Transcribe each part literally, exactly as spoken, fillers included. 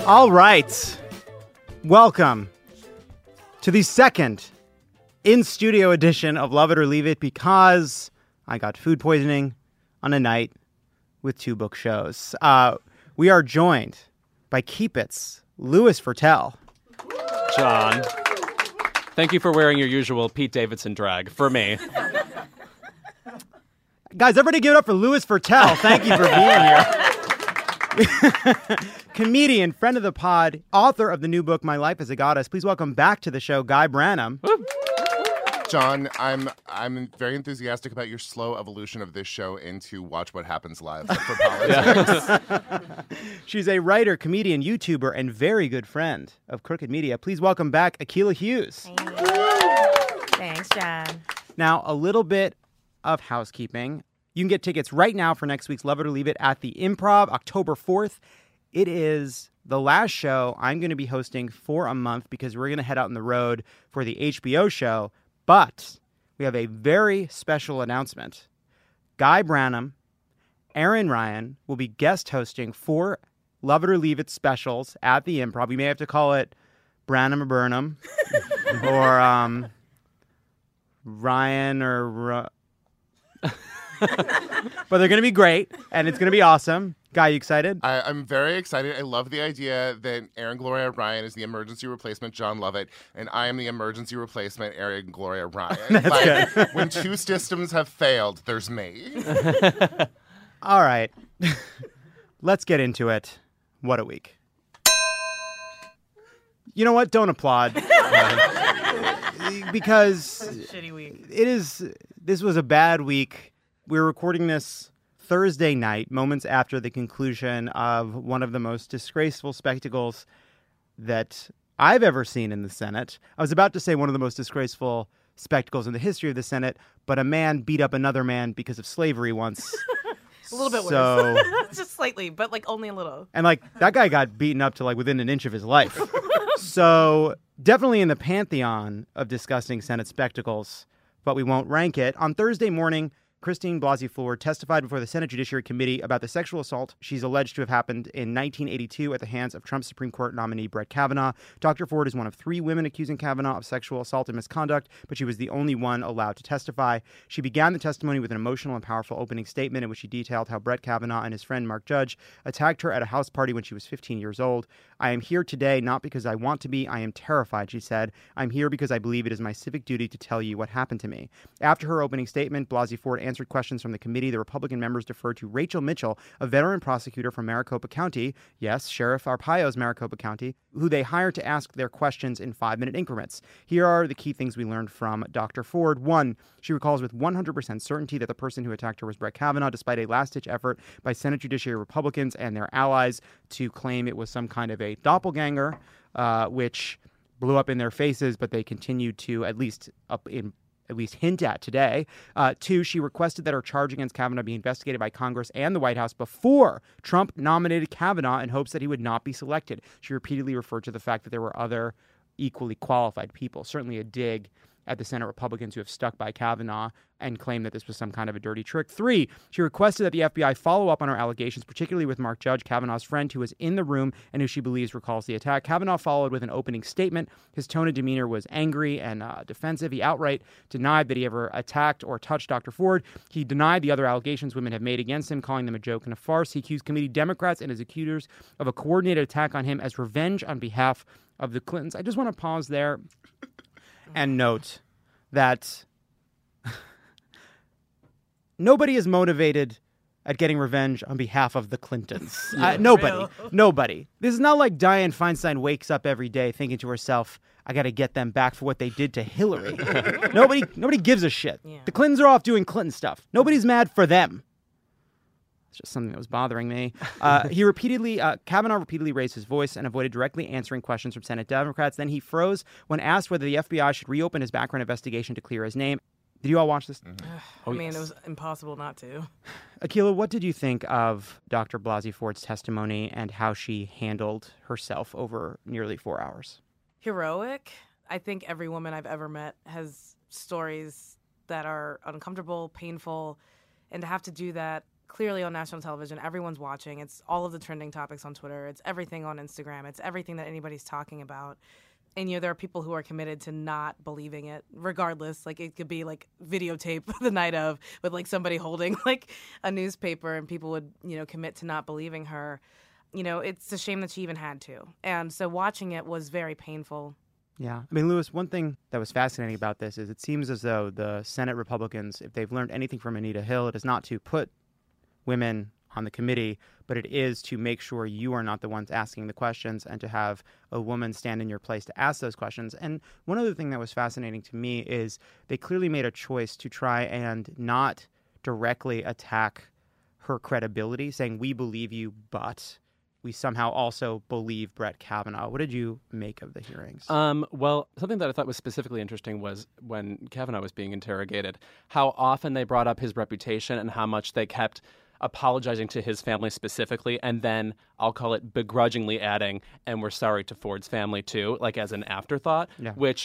All right. Welcome to the second in-studio edition of Love It or Leave It, because I got food poisoning on a night with two book shows. Uh, we are joined by Keep It's Louis Virtel. John, thank you for wearing your usual Pete Davidson drag for me. Guys, everybody give it up for Louis Virtel. Thank you for being here. Comedian, friend of the pod, author of the new book, My Life as a Goddess. Please welcome back to the show, Guy Branum. John, I'm I'm very enthusiastic about your slow evolution of this show into Watch What Happens Live for politics. She's a writer, comedian, YouTuber, and very good friend of Crooked Media. Please welcome back Akilah Hughes. Thanks, John. Now, a little bit of housekeeping. You can get tickets right now for next week's Love It or Leave It at the Improv, October fourth. It is the last show I'm going to be hosting for a month because we're going to head out on the road for the H B O show. But we have a very special announcement. Guy Branum, Aaron Ryan will be guest hosting four Love It or Leave It specials at the Improv. We may have to call it Branum or Burnham or um, Ryan or... Ru- But they're going to be great, and it's going to be awesome. Guy, you excited? I, I'm very excited. I love the idea that Aaron Gloria Ryan is the emergency replacement John Lovett, and I am the emergency replacement Aaron Gloria Ryan. That's like, good. When two systems have failed, there's me. All right. Let's get into it. What a week. You know what? Don't applaud. Because That's a shitty week. it is, this was a bad week. We're recording this Thursday night, moments after the conclusion of one of the most disgraceful spectacles that I've ever seen in the Senate. I was about to say one of the most disgraceful spectacles in the history of the Senate, but a man beat up another man because of slavery once. A little bit So- worse. Just slightly, but like only a little. And like that guy got beaten up to like within an inch of his life. So definitely in the pantheon of disgusting Senate spectacles, but we won't rank it. On Thursday morning, Christine Blasey Ford testified before the Senate Judiciary Committee about the sexual assault she's alleged to have happened in nineteen eighty-two at the hands of Trump's Supreme Court nominee Brett Kavanaugh. Doctor Ford is one of three women accusing Kavanaugh of sexual assault and misconduct, but she was the only one allowed to testify. She began the testimony with an emotional and powerful opening statement in which she detailed how Brett Kavanaugh and his friend Mark Judge attacked her at a house party when she was fifteen years old. I am here today not because I want to be, I am terrified, she said. I'm here because I believe it is my civic duty to tell you what happened to me. After her opening statement, Blasey Ford answered questions from the committee. The Republican members deferred to Rachel Mitchell, a veteran prosecutor from Maricopa County, yes, Sheriff Arpaio's Maricopa County, who they hired to ask their questions in five-minute increments. Here are the key things we learned from Doctor Ford. One, she recalls with one hundred percent certainty that the person who attacked her was Brett Kavanaugh, despite a last-ditch effort by Senate Judiciary Republicans and their allies to claim it was some kind of a doppelganger, uh, which blew up in their faces, but they continued to, at least up in at least hint at today. Uh, two, she requested that her charge against Kavanaugh be investigated by Congress and the White House before Trump nominated Kavanaugh in hopes that he would not be selected. She repeatedly referred to the fact that there were other equally qualified people, certainly a dig at the Senate Republicans who have stuck by Kavanaugh and claim that this was some kind of a dirty trick. Three, she requested that the F B I follow up on her allegations, particularly with Mark Judge, Kavanaugh's friend, who was in the room and who she believes recalls the attack. Kavanaugh followed with an opening statement. His tone and demeanor was angry and uh, defensive. He outright denied that he ever attacked or touched Doctor Ford. He denied the other allegations women have made against him, calling them a joke and a farce. He accused committee Democrats and his accusers of a coordinated attack on him as revenge on behalf of the Clintons. I just want to pause there and note that nobody is motivated at getting revenge on behalf of the Clintons. Uh, nobody. Real. Nobody. This is not like Dianne Feinstein wakes up every day thinking to herself, I got to get them back for what they did to Hillary. nobody nobody gives a shit. Yeah. The Clintons are off doing Clinton stuff. Nobody's mad for them. It's just something that was bothering me. Uh, he repeatedly, uh, Kavanaugh repeatedly raised his voice and avoided directly answering questions from Senate Democrats. Then he froze when asked whether the F B I should reopen his background investigation to clear his name. Did you all watch this? Mm-hmm. I mean, yes. it was impossible not to. Akilah, what did you think of Doctor Blasey Ford's testimony and how she handled herself over nearly four hours? Heroic. I think every woman I've ever met has stories that are uncomfortable, painful, and to have to do that clearly on national television. Everyone's watching. It's all of the trending topics on Twitter. It's everything on Instagram. It's everything that anybody's talking about. And, you know, there are people who are committed to not believing it, regardless. Like, it could be, like, videotape the night of with, like, somebody holding, like, a newspaper, and people would, you know, commit to not believing her. You know, it's a shame that she even had to. And so watching it was very painful. Yeah. I mean, Louis, one thing that was fascinating about this is it seems as though the Senate Republicans, if they've learned anything from Anita Hill, it is not to put women on the committee, but it is to make sure you are not the ones asking the questions and to have a woman stand in your place to ask those questions. And one other thing that was fascinating to me is they clearly made a choice to try and not directly attack her credibility, saying, we believe you, but we somehow also believe Brett Kavanaugh. What did you make of the hearings? Um, well, something that I thought was specifically interesting was when Kavanaugh was being interrogated, how often they brought up his reputation and how much they kept apologizing to his family specifically, and then I'll call it begrudgingly adding, and we're sorry to Ford's family too, like as an afterthought, Yeah. which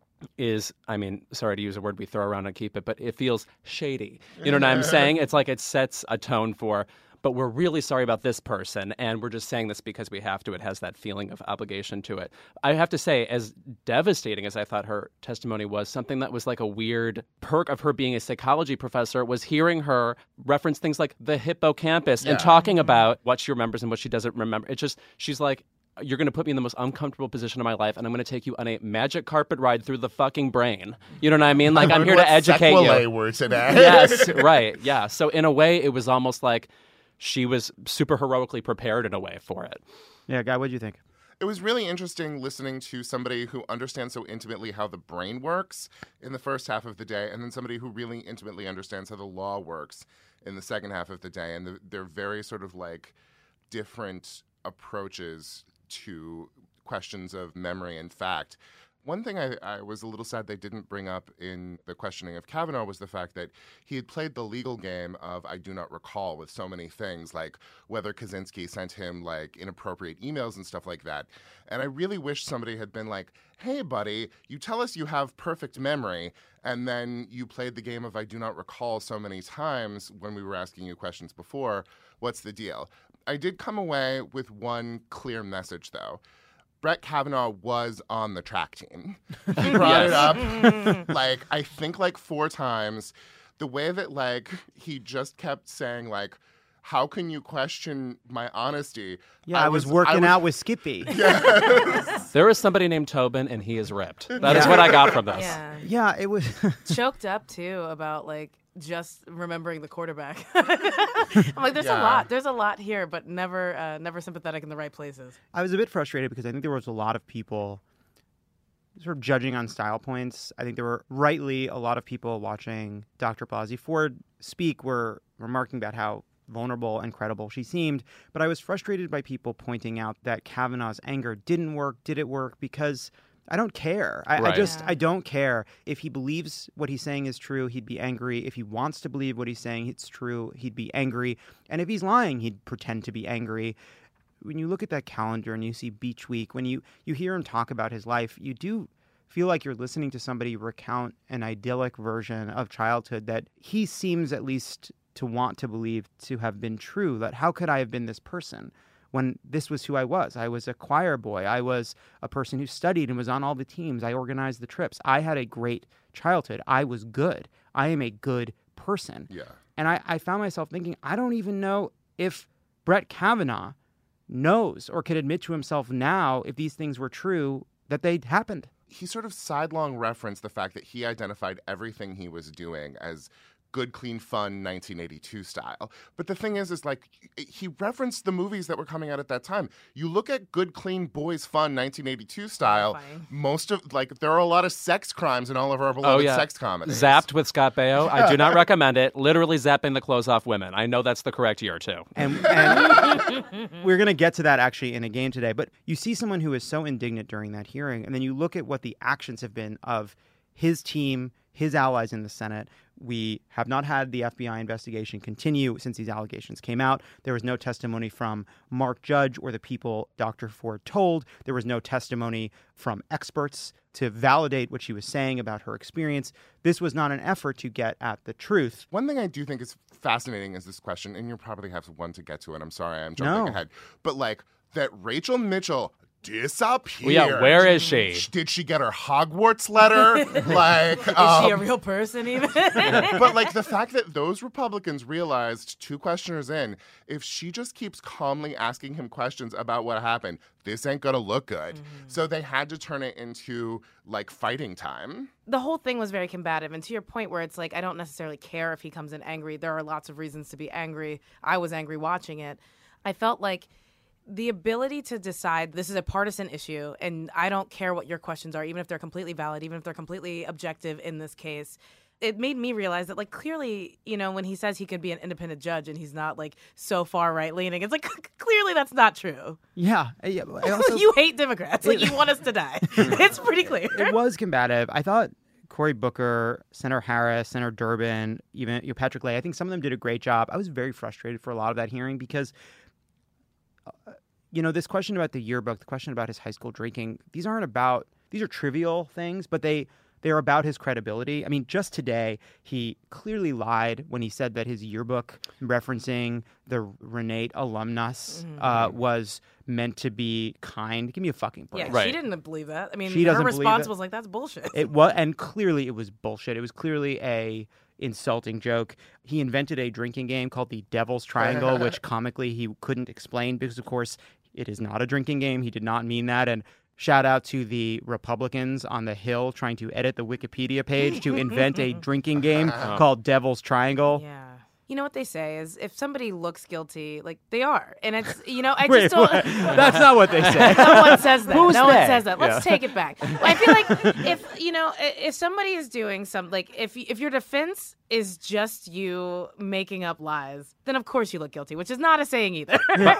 is, I mean, sorry to use a word we throw around and keep it, but it feels shady. You know what I'm saying? It's like it sets a tone for, but we're really sorry about this person, and we're just saying this because we have to. It has that feeling of obligation to it. I have to say, as devastating as I thought her testimony was, something that was like a weird perk of her being a psychology professor was hearing her reference things like the hippocampus Yeah. and talking about what she remembers and what she doesn't remember. It's just, she's like, you're going to put me in the most uncomfortable position of my life, and I'm going to take you on a magic carpet ride through the fucking brain. You know what I mean? Like, I'm here to educate sequelae you. were today. Yes, right, yeah. So in a way, it was almost like she was super heroically prepared in a way for it. Yeah, Guy, what did you think? It was really interesting listening to somebody who understands so intimately how the brain works in the first half of the day, and then somebody who really intimately understands how the law works in the second half of the day. And the, they're very sort of like different approaches to questions of memory and fact. One thing I, I was a little sad they didn't bring up in the questioning of Kavanaugh was the fact that he had played the legal game of I do not recall with so many things, like whether Kaczynski sent him like inappropriate emails and stuff like that. And I really wish somebody had been like, hey, buddy, you tell us you have perfect memory, and then you played the game of I do not recall so many times when we were asking you questions before. What's the deal? I did come away with one clear message, though. Brett Kavanaugh was on the track team. He brought it up, like, I think like four times. The way that, like, he just kept saying, like, how can you question my honesty? Yeah, I, was, working I was, out with Skippy. There is somebody named Tobin, and he is ripped. That is what I got from this. Yeah. Yeah, it was. Choked up, too, about, like, just remembering the quarterback. I'm like, there's Yeah. a lot. There's a lot here, but never uh, never sympathetic in the right places. I was a bit frustrated because I think there was a lot of people sort of judging on style points. I think there were rightly a lot of people watching Doctor Blasey Ford speak were remarking about how vulnerable and credible she seemed. But I was frustrated by people pointing out that Kavanaugh's anger didn't work. Did it work? Because I don't care. I, I Right. just, Yeah. I don't care. If he believes what he's saying is true, he'd be angry. If he wants to believe what he's saying it's true, he'd be angry. And if he's lying, he'd pretend to be angry. When you look at that calendar and you see Beach Week, when you, you hear him talk about his life, you do feel like you're listening to somebody recount an idyllic version of childhood that he seems at least to want to believe to have been true. That how could I have been this person when this was who I was? I was a choir boy. I was a person who studied and was on all the teams. I organized the trips. I had a great childhood. I was good. I am a good person. Yeah. And I, I found myself thinking, I don't even know if Brett Kavanaugh knows or could admit to himself now, if these things were true, that they happened. He sort of sidelong referenced the fact that he identified everything he was doing as good, clean, fun nineteen eighty-two style. But the thing is, is like, he referenced the movies that were coming out at that time. You look at good, clean, boys, fun nineteen eighty-two style, Terrifying. most of, like, there are a lot of sex crimes in all of our beloved Oh, yeah. sex comedies. Zapped with Scott Baio. I do not recommend it. Literally zapping the clothes off women. I know that's the correct year, too. And, and we're going to get to that actually in a game today. But you see someone who is so indignant during that hearing, and then you look at what the actions have been of his team, his allies in the Senate. We have not had the F B I investigation continue since these allegations came out. There was no testimony from Mark Judge or the people Doctor Ford told. There was no testimony from experts to validate what she was saying about her experience. This was not an effort to get at the truth. One thing I do think is fascinating is this question, and you probably have one to get to it. I'm sorry, I'm jumping No. ahead. But like that Rachel Mitchell disappeared. Well, yeah, where is she? Did she get her Hogwarts letter? like, Is um, she a real person even? but like the fact that those Republicans realized two questioners in, if she just keeps calmly asking him questions about what happened, this ain't gonna look good. Mm-hmm. So they had to turn it into like fighting time. The whole thing was very combative. And to your point where it's like, I don't necessarily care if he comes in angry. There are lots of reasons to be angry. I was angry watching it. I felt like the ability to decide this is a partisan issue and I don't care what your questions are, even if they're completely valid, even if they're completely objective in this case. It made me realize that, like, clearly, you know, when he says he could be an independent judge and he's not, like, so far right-leaning, it's like, clearly that's not true. Yeah. yeah I also, You hate Democrats. Like, you want us to die. It's pretty clear. it was combative. I thought Cory Booker, Senator Harris, Senator Durbin, even you know, Patrick Leahy, I think some of them did a great job. I was very frustrated for a lot of that hearing because, uh, you know, this question about the yearbook, the question about his high school drinking, these aren't about, these are trivial things, but they, they're about his credibility. I mean, just today, he clearly lied when he said that his yearbook referencing the Renate alumnus Mm-hmm. uh, was meant to be kind. Give me a fucking break. Yeah, Right. she didn't believe that. I mean, She her doesn't believe response it. was like, that's bullshit. It was, and clearly it was bullshit. It was clearly a insulting joke. He invented a drinking game called the Devil's Triangle, which comically he couldn't explain because, of course, it is not a drinking game. He did not mean that. And shout out to the Republicans on the Hill trying to edit the Wikipedia page to invent a drinking game called Devil's Triangle. Yeah. You know what they say is if somebody looks guilty, like they are. And it's, you know, I Wait, just don't. what? That's not what they say. No one says that. Who's no one they? says that. Let's Yeah. take it back. I feel like if, you know, i- if somebody is doing something, like if if your defense is just you making up lies, then of course you look guilty, which is not a saying either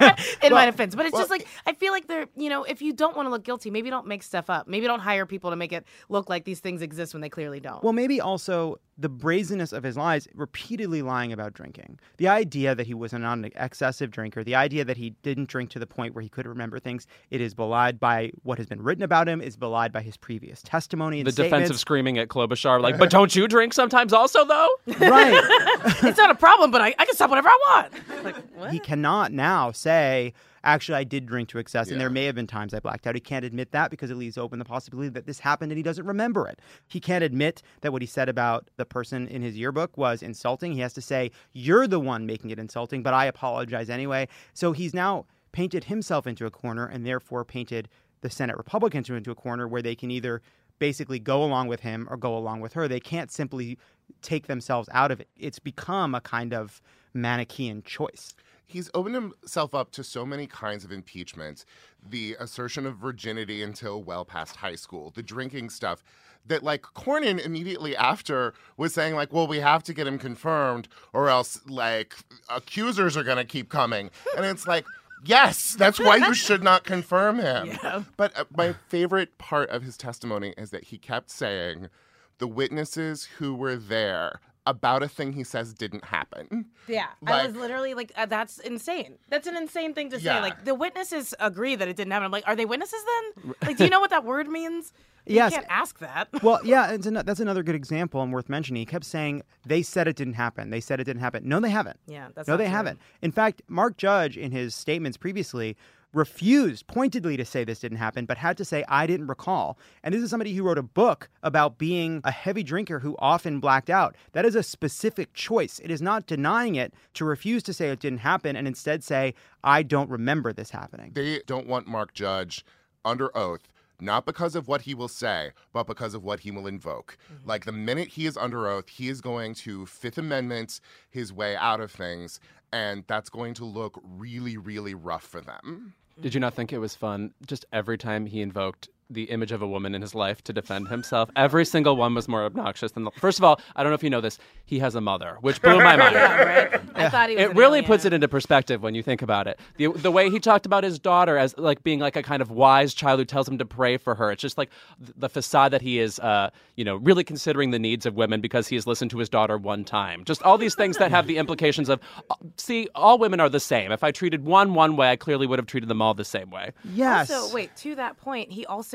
in my defense. But it's just like, I feel like they're, you know, if you don't want to look guilty, maybe don't make stuff up. Maybe don't hire people to make it look like these things exist when they clearly don't. Well, maybe also the brazenness of his lies, repeatedly lying about drinking. The idea that he was not an excessive drinker, the idea that he didn't drink to the point where he could remember things, it is belied by what has been written about him, is belied by his previous testimony and The statements. defensive screaming at Klobuchar, like, but don't you drink sometimes also, though? Right. It's not a problem, but I, I can stop whatever I want. Like, what? He cannot now say, actually, I did drink to excess, and Yeah. there may have been times I blacked out. He can't admit that because it leaves open the possibility that this happened and he doesn't remember it. He can't admit that what he said about the person in his yearbook was insulting. He has to say, you're the one making it insulting, but I apologize anyway. So he's now painted himself into a corner and therefore painted the Senate Republicans into a corner where they can either basically go along with him or go along with her. They can't simply take themselves out of it. It's become a kind of Manichaean choice. He's opened himself up to so many kinds of impeachment. The assertion of virginity until well past high school, the drinking stuff, that like Cornyn immediately after was saying like, well, we have to get him confirmed or else like accusers are going to keep coming. And it's like, yes, that's why you should not confirm him. Yeah. But uh, my favorite part of his testimony is that he kept saying the witnesses who were there about a thing he says didn't happen. Yeah, I Like- was literally like, uh, "That's insane. That's an insane thing to say." Yeah. Like the witnesses agree that it didn't happen. I'm like, are they witnesses then? Like, do you know what that word means? You Yes. can't ask that. Well, yeah, it's an, that's another good example and worth mentioning. He kept saying, they said it didn't happen. They said it didn't happen. No, they haven't. Yeah, that's No, not they true. haven't. In fact, Mark Judge, in his statements previously, refused pointedly to say this didn't happen, but had to say, I didn't recall. And this is somebody who wrote a book about being a heavy drinker who often blacked out. That is a specific choice. It is not denying it to refuse to say it didn't happen and instead say, I don't remember this happening. They don't want Mark Judge under oath, not because of what he will say, but because of what he will invoke. Mm-hmm. Like the minute he is under oath, he is going to Fifth Amendment his way out of things, and that's going to look really, really rough for them. Did you not think it was fun? Just every time he invoked the image of a woman in his life to defend himself, every single one was more obnoxious than the... First of all, I don't know if you know this, he has a mother, which blew my mind. Yeah, right. I thought he was. It an really alien. puts it into perspective when you think about it. The the way he talked about his daughter as like being like a kind of wise child who tells him to pray for her. It's just like th- the facade that he is, uh, you know, really considering the needs of women because he has listened to his daughter one time. Just all these things that have the implications of, uh, see, all women are the same. If I treated one one way, I clearly would have treated them all the same way. Yes. Also, wait, to that point, he also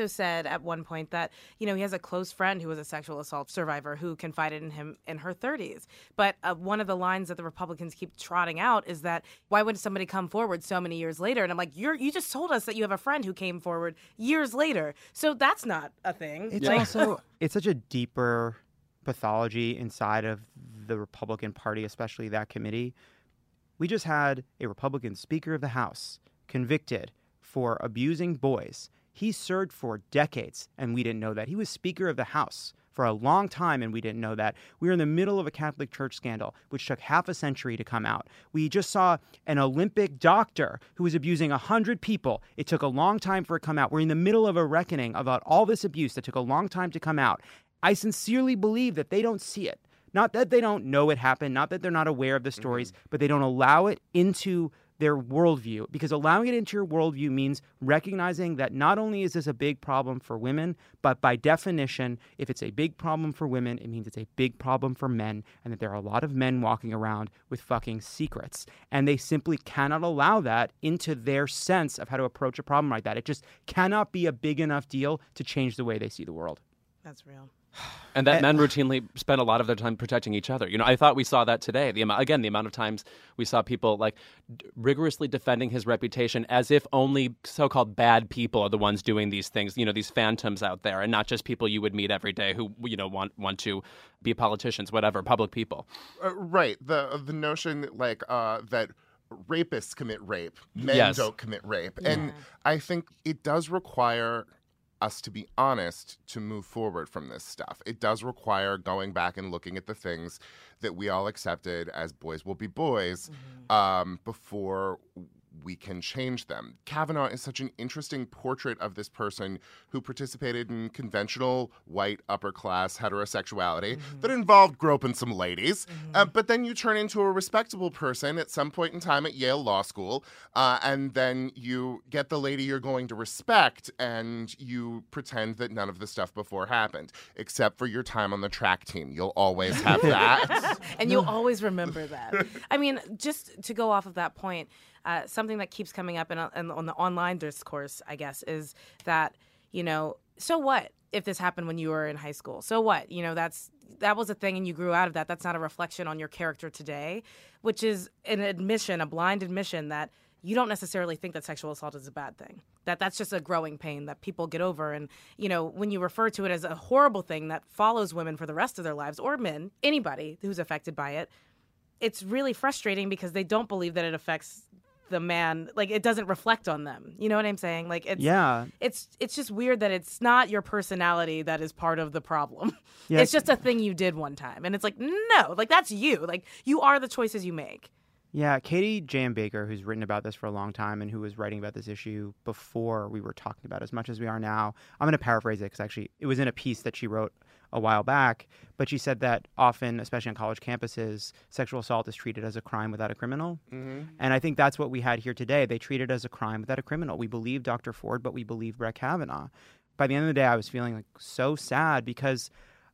also said at one point that, you know, he has a close friend who was a sexual assault survivor who confided in him in her thirties. But uh, one of the lines that the Republicans keep trotting out is that, why would somebody come forward so many years later? And I'm like, you're you just told us that you have a friend who came forward years later. So that's not a thing. It's Like- also, it's such a deeper pathology inside of the Republican Party, especially that committee. We just had a Republican Speaker of the House convicted for abusing boys. He served for decades, and we didn't know that. He was Speaker of the House for a long time, and we didn't know that. We were in the middle of a Catholic Church scandal, which took half a century to come out. We just saw an Olympic doctor who was abusing one hundred people. It took a long time for it to come out. We're in the middle of a reckoning about all this abuse that took a long time to come out. I sincerely believe that they don't see it. Not that they don't know it happened, not that they're not aware of the stories, mm-hmm. but they don't allow it into their worldview, because allowing it into your worldview means recognizing that not only is this a big problem for women, but by definition, if it's a big problem for women, it means it's a big problem for men, and that there are a lot of men walking around with fucking secrets. And they simply cannot allow that into their sense of how to approach a problem like that. It just cannot be a big enough deal to change the way they see the world. That's real. And that men routinely spend a lot of their time protecting each other. You know, I thought we saw that today. The amount, again, the amount of times we saw people like d- rigorously defending his reputation as if only so-called bad people are the ones doing these things. You know, these phantoms out there, and not just people you would meet every day who, you know, want want to be politicians, whatever, public people. Uh, right. The the notion like uh, that rapists commit rape, men Yes. don't commit rape, Yeah. and I think it does require us to be honest to move forward from this stuff. It does require going back and looking at the things that we all accepted as boys will be boys mm-hmm. um, before we can change them. Kavanaugh is such an interesting portrait of this person who participated in conventional white upper class heterosexuality mm-hmm. that involved groping some ladies. Mm-hmm. Uh, but then you turn into a respectable person at some point in time at Yale Law School, uh, and then you get the lady you're going to respect, and you pretend that none of the stuff before happened, except for your time on the track team. You'll always have that. And you'll always remember that. I mean, just to go off of that point, Uh, something that keeps coming up in, in, on the online discourse, I guess, is that, you know, so what if this happened when you were in high school? So what? You know, that's that was a thing and you grew out of that. That's not a reflection on your character today, which is an admission, a blind admission that you don't necessarily think that sexual assault is a bad thing, that that's just a growing pain that people get over. And, you know, when you refer to it as a horrible thing that follows women for the rest of their lives, or men, anybody who's affected by it, it's really frustrating because they don't believe that it affects the man, like it doesn't reflect on them. You know what I'm saying? Like it's Yeah. it's it's just weird that it's not your personality that is part of the problem. Yeah. It's just a thing you did one time. And it's like, no, like that's you. Like you are the choices you make. Yeah, Katie J M. Baker, who's written about this for a long time and who was writing about this issue before we were talking about it as much as we are now. I'm going to paraphrase it because actually it was in a piece that she wrote a while back, but she said that often, especially on college campuses, sexual assault is treated as a crime without a criminal. Mm-hmm. And I think that's what we had here today. They treat it as a crime without a criminal. We believe Doctor Ford, but we believe Brett Kavanaugh. By the end of the day, I was feeling like so sad because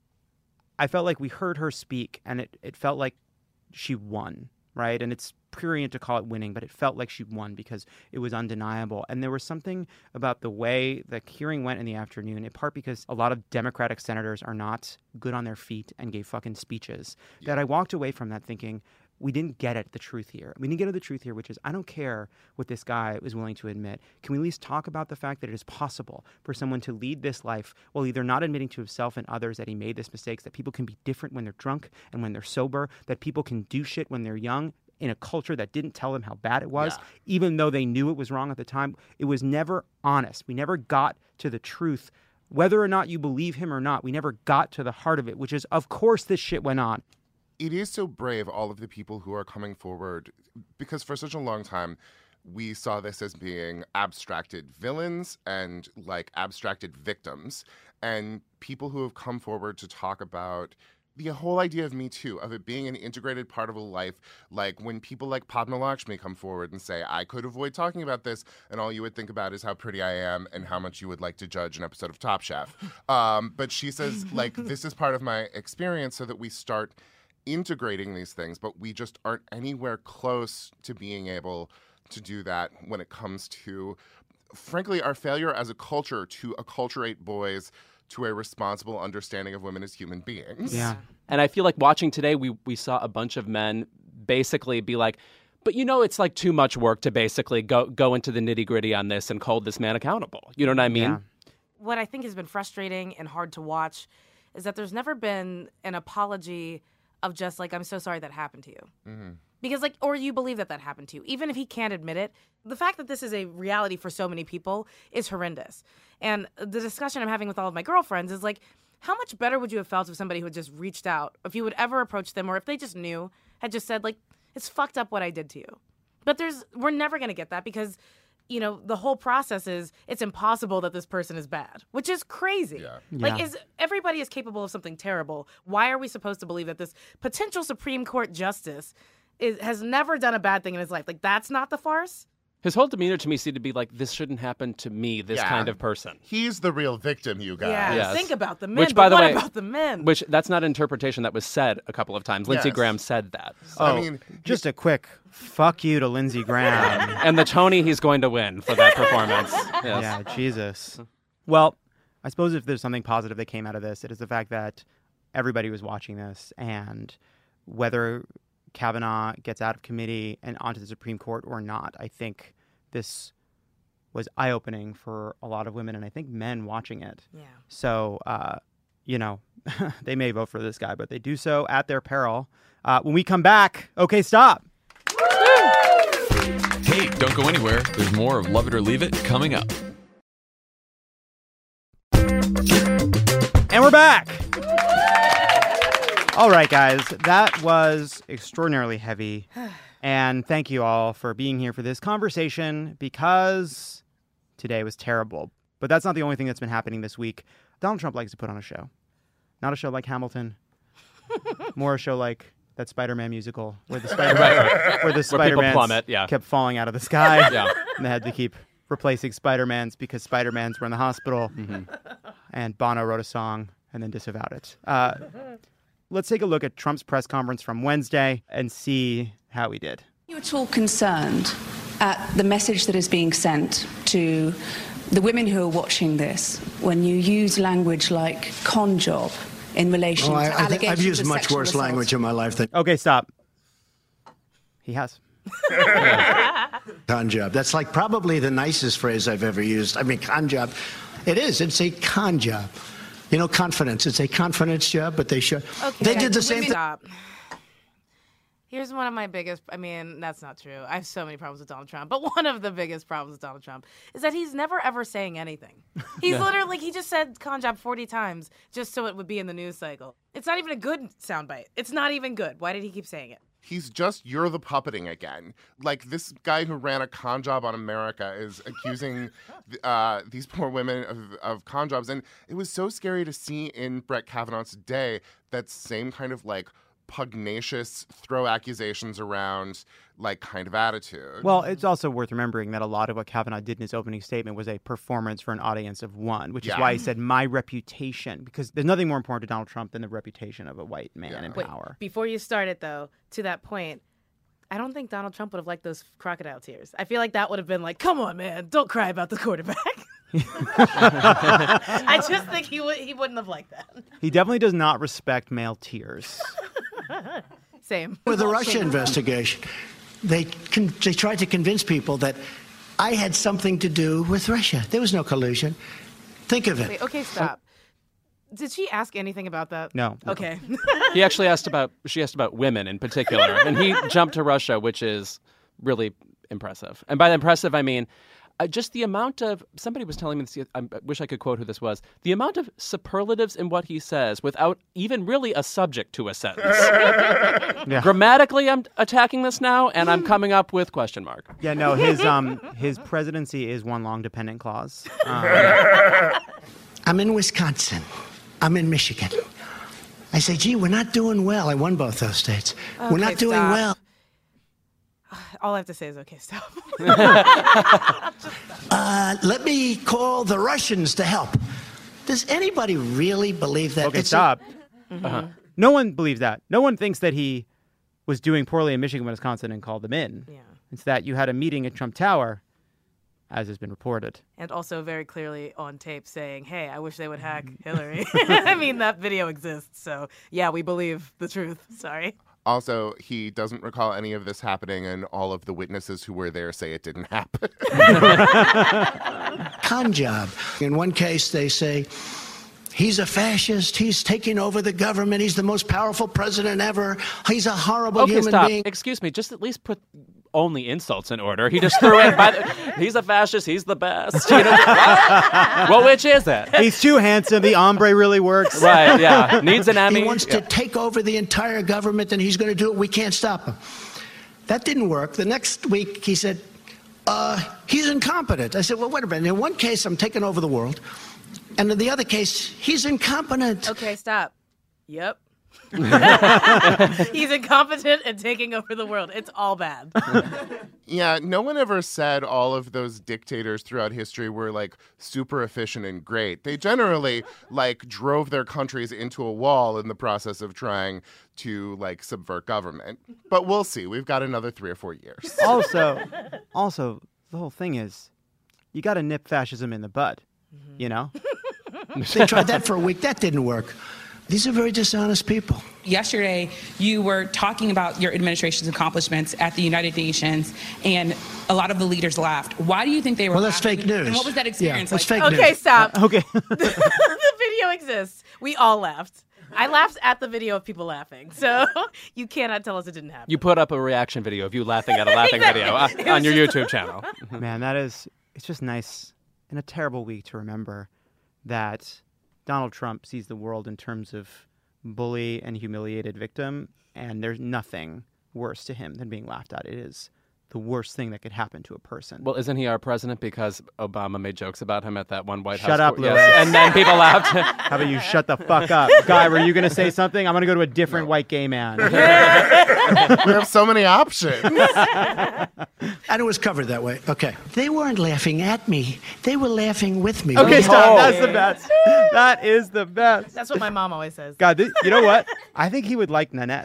I felt like we heard her speak and it, it felt like she won. Right. And it's prurient to call it winning, but it felt like she won because it was undeniable. And there was something about the way the hearing went in the afternoon, in part because a lot of Democratic senators are not good on their feet and gave fucking speeches, yeah. that I walked away from that thinking, we didn't get at the truth here. We didn't get at the truth here, which is I don't care what this guy was willing to admit. Can we at least talk about the fact that it is possible for someone to lead this life while either not admitting to himself and others that he made this mistakes, that people can be different when they're drunk and when they're sober, that people can do shit when they're young in a culture that didn't tell them how bad it was, yeah. even though they knew it was wrong at the time. It was never honest. We never got to the truth. Whether or not you believe him or not, we never got to the heart of it, which is, of course, this shit went on. It is so brave, all of the people who are coming forward, because for such a long time, we saw this as being abstracted villains and like abstracted victims, and people who have come forward to talk about the whole idea of Me Too, of it being an integrated part of a life. Like when people like Padma Lakshmi come forward and say, I could avoid talking about this, and all you would think about is how pretty I am and how much you would like to judge an episode of Top Chef. Um, but she says, like, this is part of my experience, so that we start integrating these things, but we just aren't anywhere close to being able to do that when it comes to frankly, our failure as a culture to acculturate boys to a responsible understanding of women as human beings. Yeah. And I feel like watching today, we we saw a bunch of men basically be like, but you know, it's like too much work to basically go go into the nitty gritty on this and hold this man accountable. You know what I mean? Yeah. What I think has been frustrating and hard to watch is that there's never been an apology of just like, I'm so sorry that happened to you. Mm-hmm. Because like, or you believe that that happened to you. Even if he can't admit it, the fact that this is a reality for so many people is horrendous. And the discussion I'm having with all of my girlfriends is like, how much better would you have felt if somebody who had just reached out, if you would ever approach them, or if they just knew, had just said like, it's fucked up what I did to you. But there's, we're never going to get that because, you know, the whole process is it's impossible that this person is bad, which is crazy. Yeah. Like, Yeah. is everybody is capable of something terrible? Why are we supposed to believe that this potential Supreme Court justice is, has never done a bad thing in his life? Like, that's not the farce? His whole demeanor to me seemed to be like, this shouldn't happen to me, this Yeah. kind of person. He's the real victim, you guys. Yeah. Yes. Think about the men. Which, but by the what way- about the men? Which, that's not an interpretation that was said a couple of times. Lindsey Yes. Graham said that. Oh, I mean, just a quick fuck you to Lindsey Graham. And the Tony he's going to win for that performance. Yes. Yeah, Jesus. Well, I suppose if there's something positive that came out of this, it is the fact that everybody was watching this, and whether Kavanaugh gets out of committee and onto the Supreme Court or not, I think this was eye-opening for a lot of women, and I think men watching it. yeah. So, uh, you know, they may vote for this guy, but they do so at their peril. Uh, when we come back, okay, stop. Hey, don't go anywhere. There's more of Love It or Leave It coming up. And we're back. All right, guys, that was extraordinarily heavy. And thank you all for being here for this conversation because today was terrible. But that's not the only thing that's been happening this week. Donald Trump likes to put on a show. Not a show like Hamilton. More a show like that Spider-Man musical where the Spider-Man, where the Spider-Man plummet, yeah. kept falling out of the sky. Yeah. And they had to keep replacing Spider-Mans because Spider-Mans were in the hospital. Mm-hmm. And Bono wrote a song and then disavowed it. Uh, let's take a look at Trump's press conference from Wednesday and see how he did. Are you at all concerned at the message that is being sent to the women who are watching this when you use language like con job in relation Oh, I, to I think allegations I've used of much sexual worse assault? language in my life than Okay, stop. He has. con job. That's like probably the nicest phrase I've ever used. I mean, con job. It is. It's a con job. You know, confidence. It's a confidence job, but they should. Okay, They guys, did the please same thing. Stop. Here's one of my biggest, I mean, that's not true. I have so many problems with Donald Trump. But one of the biggest problems with Donald Trump is that he's never ever saying anything. He's literally, he just said con job forty times just so it would be in the news cycle. It's not even a good soundbite. It's not even good. Why did he keep saying it? He's just, you're the puppeting again. Like, this guy who ran a con job on America is accusing uh, these poor women of, of con jobs. And it was so scary to see in Brett Kavanaugh's day that same kind of, like, pugnacious throw accusations around, like, kind of attitude. Well, it's also worth remembering that a lot of what Kavanaugh did in his opening statement was a performance for an audience of one, which is Yeah. why he said my reputation, because there's nothing more important to Donald Trump than the reputation of a white man Yeah. in Wait, power. before you start it, though, to that point, I don't think Donald Trump would have liked those crocodile tears. I feel like that would have been like, come on, man, don't cry about the quarterback. I just think he would he wouldn't have liked that. He definitely does not respect male tears. Same. With the Russia investigation, they con- they tried to convince people that I had something to do with Russia. There was no collusion. Think of it. Wait, okay, stop. Did she ask anything about that? No. Okay. He actually asked about, she asked about women in particular. And he jumped to Russia, which is really impressive. And by impressive, I mean, uh, just the amount of, somebody was telling me this, I wish I could quote who this was, the amount of superlatives in what he says without even really a subject to a sentence. Yeah. Grammatically, I'm attacking this now, and I'm coming up with question mark. Yeah, no, his um his presidency is one long dependent clause. Um, I'm in Wisconsin. I'm in Michigan. I say, gee, we're not doing well. I won both those states. we're Okay, not doing stop. well. All I have to say is, okay, stop. Uh, let me call the Russians to help. Does anybody really believe that? okay, It's a- stop. Uh-huh. No one believes that. No one thinks that he was doing poorly in Michigan, Wisconsin, and called them in. Yeah. It's that you had a meeting at Trump Tower, as has been reported. And also very clearly on tape saying, hey, I wish they would hack Hillary. I mean, that video exists. So, yeah, we believe the truth. Sorry. Also, he doesn't recall any of this happening, and all of the witnesses who were there say it didn't happen. Con job. In one case, they say, he's a fascist. He's taking over the government. He's the most powerful president ever. He's a horrible Okay, human stop. being. Excuse me. Just at least put only insults in order. He just threw in, by the, he's a fascist. He's the best. You know, what? Well, which is it? He's too handsome. The ombre really works. Right, yeah. Needs an Emmy. He wants Yeah. to take over the entire government, and he's going to do it. We can't stop him. That didn't work. The next week, he said, uh, he's incompetent. I said, well, wait a minute. In one case, I'm taking over the world. And in the other case, he's incompetent. Okay, stop. Yep. He's incompetent and taking over the world. It's all bad. Yeah, no one ever said all of those dictators throughout history were like super efficient and great. They generally like drove their countries into a wall in the process of trying to like subvert government. But we'll see. We've got another three or four years. Also, also, the whole thing is, you got to nip fascism in the bud. You know? They tried that for a week. That didn't work. These are very dishonest people. Yesterday, you were talking about your administration's accomplishments at the United Nations, and a lot of the leaders laughed. Why do you think they were Well, that's laughing? fake news. And what was that experience Yeah, that's like? fake Okay, news. stop. Okay. The video exists. We all laughed. I laughed at the video of people laughing. So you cannot tell us it didn't happen. You put up a reaction video of you laughing at a laughing Exactly. video uh, It on was your just- YouTube channel. Man, that is, it's just nice in a terrible week to remember that Donald Trump sees the world in terms of bully and humiliated victim, and there's nothing worse to him than being laughed at. It is the worst thing that could happen to a person. Well, isn't he our president because Obama made jokes about him at that one White House? Shut up, court- yes. Louis. And then people laughed. How about you shut the fuck up? Guy, were you going to say something? I'm going to go to a different white gay man. We have so many options. And it was covered that way. Okay. They weren't laughing at me. They were laughing with me. Okay, Oh. stop. That's the best. That is the best. That's what my mom always says. God, this, you know what? I think he would like Nanette.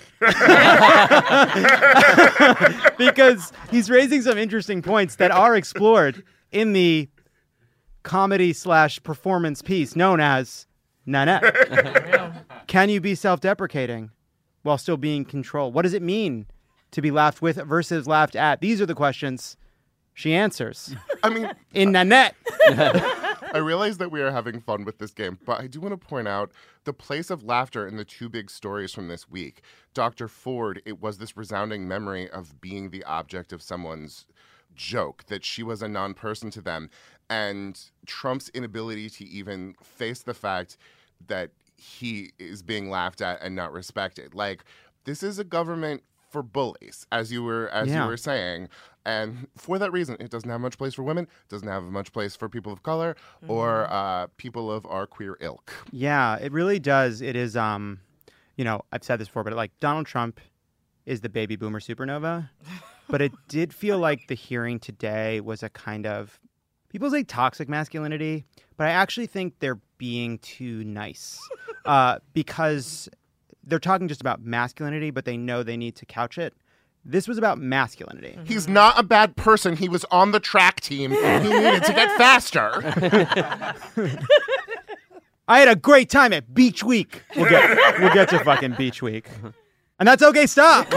Because he's raising some interesting points that are explored in the comedy slash performance piece known as Nanette. Can you be self-deprecating while still being controlled? What does it mean to be laughed with versus laughed at? These are the questions she answers I mean, in Nanette. I realize that we are having fun with this game, but I do want to point out the place of laughter in the two big stories from this week. Doctor Ford, it was this resounding memory of being the object of someone's joke, that she was a non-person to them, and Trump's inability to even face the fact that he is being laughed at and not respected. Like, this is a government for bullies, as you were as Yeah. you were saying. And for that reason, it doesn't have much place for women, doesn't have much place for people of color or uh, people of our queer ilk. Yeah, it really does. It is, um, you know, I've said this before, but like Donald Trump is the baby boomer supernova. But it did feel like the hearing today was a kind of, people say toxic masculinity, but I actually think they're being too nice uh, because they're talking just about masculinity, but they know they need to couch it. This was about masculinity. He's not a bad person. He was on the track team. He needed to get faster. I had a great time at Beach Week. We'll get we'll get to fucking Beach Week. And that's okay, stop.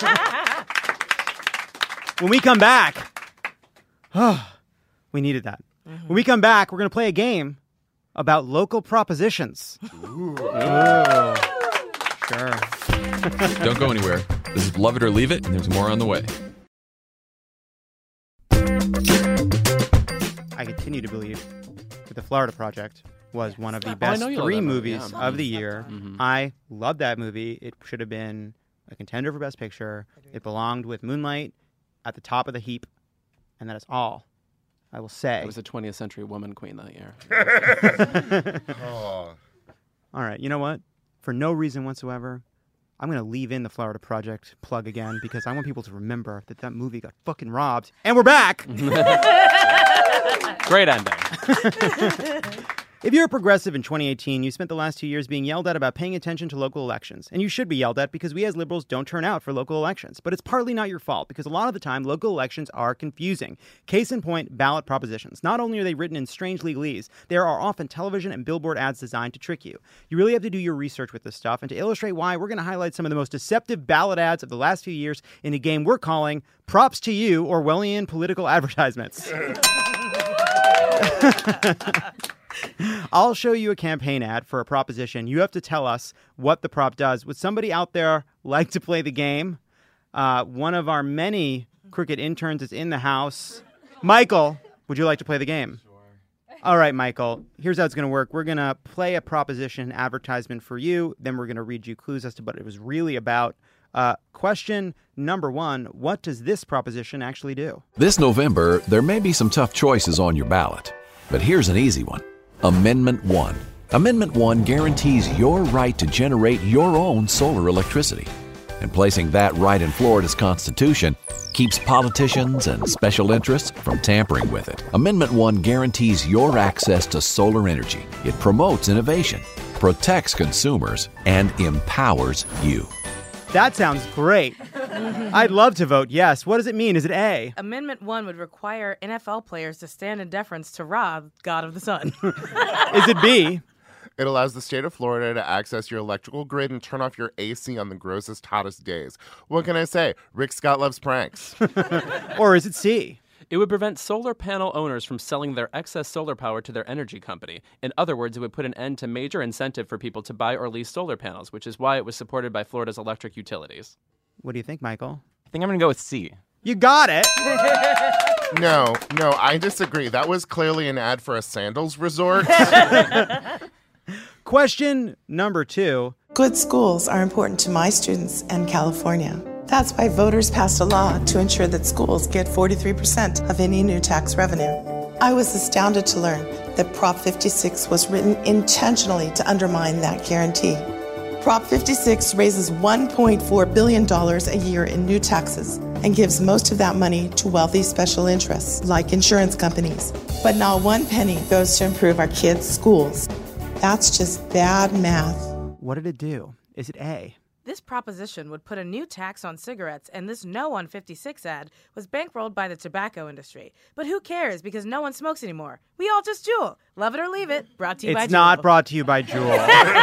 When we come back, oh, we needed that. Mm-hmm. When we come back, we're going to play a game about local propositions. Ooh. Ooh. Sure. Don't go anywhere. This is Love It or Leave It, and there's more on the way. I continue to believe that The Florida Project was one of the Oh, I best know you love three that movie, movies yeah. of the year. Mhm. I love that movie. It should have been a contender for Best Picture. It belonged with Moonlight at the top of the heap, and that is all I will say. I was a twentieth century woman queen that year. Oh. All right, you know what? For no reason whatsoever, I'm going to leave in the Florida Project plug again because I want people to remember that that movie got fucking robbed. And we're back! Great ending. If you're a progressive in twenty eighteen, you spent the last two years being yelled at about paying attention to local elections. And you should be yelled at because we as liberals don't turn out for local elections. But it's partly not your fault because a lot of the time, local elections are confusing. Case in point, ballot propositions. Not only are they written in strange legalese, there are often television and billboard ads designed to trick you. You really have to do your research with this stuff. And to illustrate why, we're going to highlight some of the most deceptive ballot ads of the last few years in a game we're calling Props to You, Orwellian Political Advertisements. I'll show you a campaign ad for a proposition. You have to tell us what the prop does. Would somebody out there like to play the game? Uh, one of our many Crooked interns is in the house. Michael, would you like to play the game? Sure. All right, Michael. Here's how it's going to work. We're going to play a proposition advertisement for you. Then we're going to read you clues as to what it was really about. Uh, question number one, what does this proposition actually do? This November, there may be some tough choices on your ballot, but here's an easy one. Amendment one. Amendment one guarantees your right to generate your own solar electricity. And placing that right in Florida's Constitution keeps politicians and special interests from tampering with it. Amendment one guarantees your access to solar energy. It promotes innovation, protects consumers, and empowers you. That sounds great. I'd love to vote yes. What does it mean? Is it A? Amendment one would require N F L players to stand in deference to Ra, God of the Sun. Is it B? It allows the state of Florida to access your electrical grid and turn off your A C on the grossest, hottest days. What can I say? Rick Scott loves pranks. Or is it C? It would prevent solar panel owners from selling their excess solar power to their energy company. In other words, it would put an end to major incentive for people to buy or lease solar panels, which is why it was supported by Florida's electric utilities. What do you think, Michael? I think I'm going to go with C. You got it. No, no, I disagree. That was clearly an ad for a sandals resort. Question number two. Good schools are important to my students and California. That's why voters passed a law to ensure that schools get forty-three percent of any new tax revenue. I was astounded to learn that Prop fifty-six was written intentionally to undermine that guarantee. Prop fifty-six raises one point four billion dollars a year in new taxes and gives most of that money to wealthy special interests like insurance companies. But not one penny goes to improve our kids' schools. That's just bad math. What did it do? Is it A? This proposition would put a new tax on cigarettes, and this No on fifty-six ad was bankrolled by the tobacco industry. But who cares, because no one smokes anymore. We all just Juul. Love it or leave it. Brought to you it's by Juul. It's not brought to you by Juul.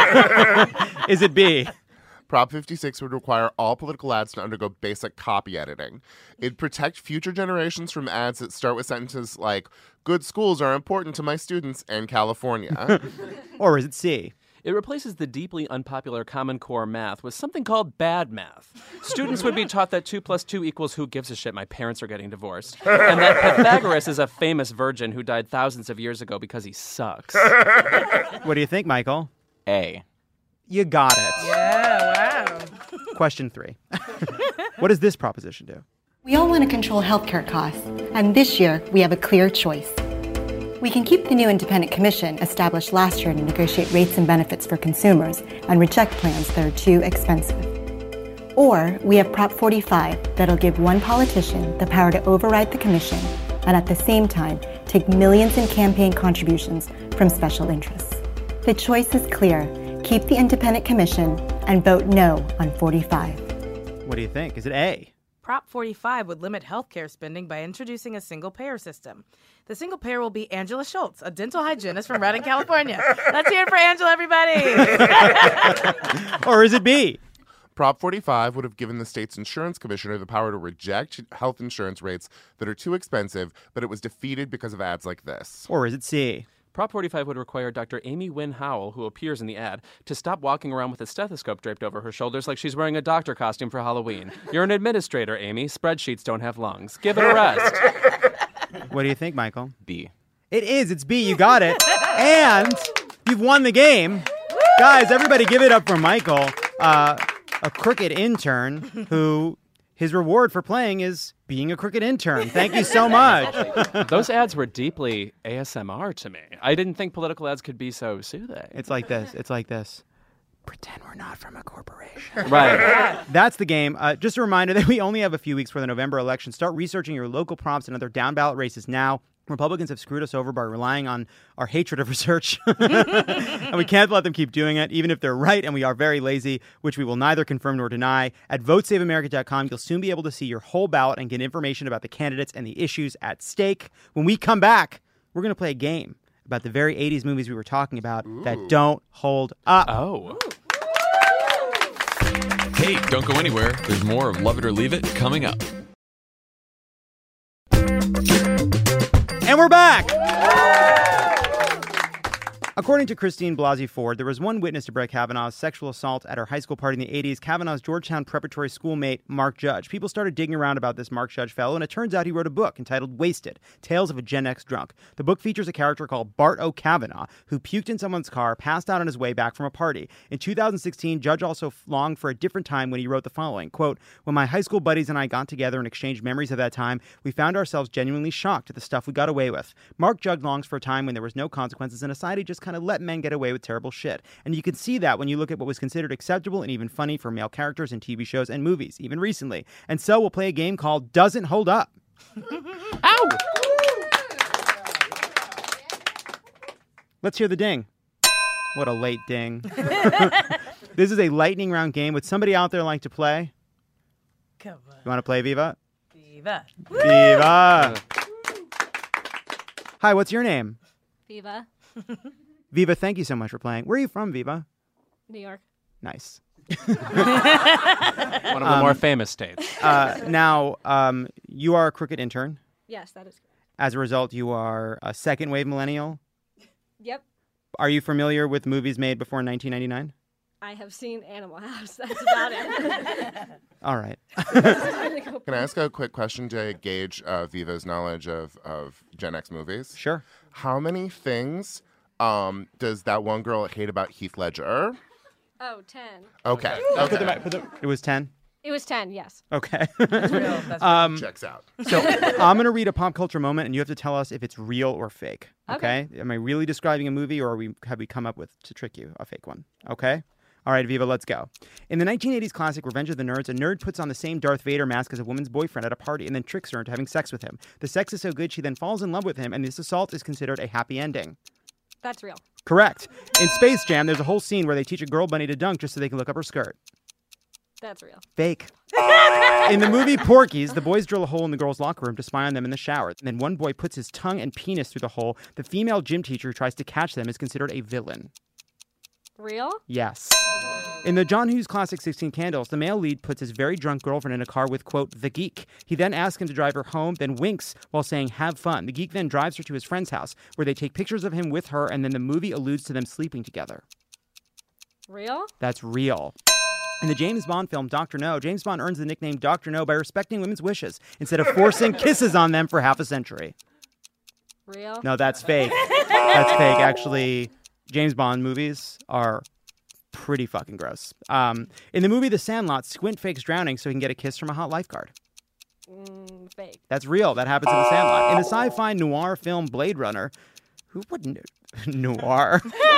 Is it B? Prop fifty-six would require all political ads to undergo basic copy editing. It'd protect future generations from ads that start with sentences like, good schools are important to my students and California. Or is it C? It replaces the deeply unpopular Common Core math with something called bad math. Students would be taught that two plus two equals who gives a shit, my parents are getting divorced. And that Pythagoras is a famous virgin who died thousands of years ago because he sucks. What do you think, Michael? A. You got it. Yeah, wow. Question three. What does this proposition do? We all want to control healthcare costs, and this year we have a clear choice. We can keep the new independent commission established last year to negotiate rates and benefits for consumers and reject plans that are too expensive. Or we have Prop forty-five that'll give one politician the power to override the commission and at the same time take millions in campaign contributions from special interests. The choice is clear. Keep the independent commission and vote no on forty-five. What do you think? Is it A? Prop forty-five would limit healthcare spending by introducing a single-payer system. The single payer will be Angela Schultz, a dental hygienist from Redding, California. Let's hear it for Angela, everybody. Or is it B? Prop forty-five would have given the state's insurance commissioner the power to reject health insurance rates that are too expensive, but it was defeated because of ads like this. Or is it C? Prop forty-five would require Doctor Amy Wynn Howell, who appears in the ad, to stop walking around with a stethoscope draped over her shoulders like she's wearing a doctor costume for Halloween. You're an administrator, Amy. Spreadsheets don't have lungs. Give it a rest. What do you think, Michael? B. It is. It's B. You got it. And you've won the game. Guys, everybody give it up for Michael, uh, a crooked intern who... his reward for playing is being a crooked intern. Thank you so much. Those ads were deeply A S M R to me. I didn't think political ads could be so soothing. It's like this. It's like this. Pretend we're not from a corporation. Right. That's the game. Uh, just a reminder that we only have a few weeks for the November election. Start researching your local prompts and other down-ballot races now. Republicans have screwed us over by relying on our hatred of research. And we can't let them keep doing it, even if they're right and we are very lazy, which we will neither confirm nor deny. At vote save america dot com, you'll soon be able to see your whole ballot and get information about the candidates and the issues at stake. When we come back, we're going to play a game about the very eighties movies we were talking about Ooh. that don't hold up. Oh. Hey, don't go anywhere. There's more of Love It or Leave It coming up. And we're back! According to Christine Blasey Ford, there was one witness to Brett Kavanaugh's sexual assault at her high school party in the eighties, Kavanaugh's Georgetown preparatory schoolmate, Mark Judge. People started digging around about this Mark Judge fellow, and it turns out he wrote a book entitled Wasted, Tales of a Gen X Drunk. The book features a character called Bart O'Kavanaugh, who puked in someone's car, passed out on his way back from a party. In two thousand sixteen, Judge also longed for a different time when he wrote the following, quote, "When my high school buddies and I got together and exchanged memories of that time, we found ourselves genuinely shocked at the stuff we got away with. Mark Judge longs for a time when there was no consequences and society just kind of let men get away with terrible shit. And you can see that when you look at what was considered acceptable and even funny for male characters in T V shows and movies, even recently. And so we'll play a game called Doesn't Hold Up." Ow! Let's hear the ding. What a late ding. This is a lightning round game. Would somebody out there like to play? Come on. You want to play, Viva? Viva. Viva. Hi, what's your name? Viva. Viva, thank you so much for playing. Where are you from, Viva? New York. Nice. One of the Um, more famous states. Uh, now, um, you are a Crooked intern. Yes, that is correct. As a result, you are a second wave millennial. Yep. Are you familiar with movies made before nineteen ninety-nine? I have seen Animal House. That's about it. All right. Can I ask a quick question to gauge uh, Viva's knowledge of, of Gen X movies? Sure. How many things um, does that one girl hate about Heath Ledger? Oh, ten. Okay. Put okay. the, put the, it was ten? It was ten, yes. Okay. That's real. That's real. Um, Checks out. So I'm going to read a pop culture moment, and you have to tell us if it's real or fake. Okay? Okay. Am I really describing a movie, or are we have we come up with, to trick you, a fake one? Okay? All right, Viva, let's go. In the nineteen eighties classic Revenge of the Nerds, a nerd puts on the same Darth Vader mask as a woman's boyfriend at a party and then tricks her into having sex with him. The sex is so good, she then falls in love with him, and this assault is considered a happy ending. That's real. Correct. In Space Jam, there's a whole scene where they teach a girl bunny to dunk just so they can look up her skirt. That's real. Fake. In the movie Porky's, the boys drill a hole in the girls' locker room to spy on them in the shower. And then one boy puts his tongue and penis through the hole. The female gym teacher who tries to catch them is considered a villain. Real? Yes. In the John Hughes classic sixteen Candles, the male lead puts his very drunk girlfriend in a car with, quote, the geek. He then asks him to drive her home, then winks while saying, have fun. The geek then drives her to his friend's house, where they take pictures of him with her, and then the movie alludes to them sleeping together. Real? That's real. In the James Bond film Doctor No, James Bond earns the nickname Doctor No by respecting women's wishes instead of forcing kisses on them for half a century. Real? No, that's fake. That's fake. Actually, James Bond movies are pretty fucking gross. Um, in the movie The Sandlot, Squint fakes drowning so he can get a kiss from a hot lifeguard. Mm, fake. That's real. That happens in The Sandlot. In the sci-fi noir film Blade Runner, who wouldn't noir?